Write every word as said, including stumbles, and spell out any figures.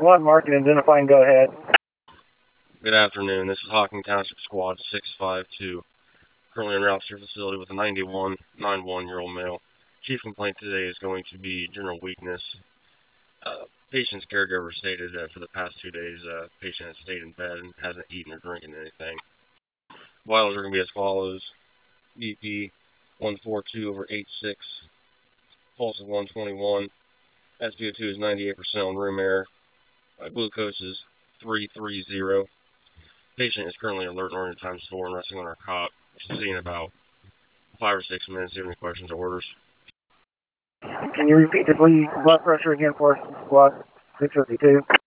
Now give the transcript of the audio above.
Squad mark and identify and go ahead. Good afternoon. This is Hocking Township Squad six five two. Currently en route to your facility with a ninety-one, ninety-one-year-old male. Chief complaint today is going to be general weakness. Uh, patient's caregiver stated that for the past two days, uh, patient has stayed in bed and hasn't eaten or drinking anything. Vitals are going to be as follows. B P one forty-two over eighty-six. Pulse is one twenty-one. S p O two is ninety-eight percent on room air. Uh, glucose is three thirty. Patient is currently alert and oriented times four and resting on our cot. Should see in about five or six minutes. Do you have any questions or orders? Can you repeat the bleed blood pressure again for us, Squad six fifty-two?